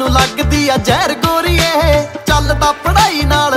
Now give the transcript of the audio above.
ਨੂੰ ਲੱਗਦੀ ਆ ਜ਼ਹਿਰ ਗੋਰੀਏ। ਚੱਲ ਤਾਂ ਪੜਾਈ ਨਾਲ